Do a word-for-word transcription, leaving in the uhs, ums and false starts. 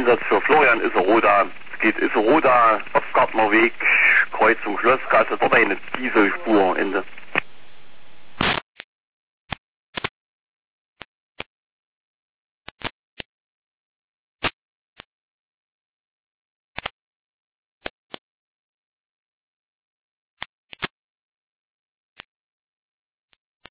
Einsatz für Florian Isseroda. Es geht Isseroda, Ostgartner Weg, Kreuzung Schlossgasse, dort eine Dieselspur, Ende.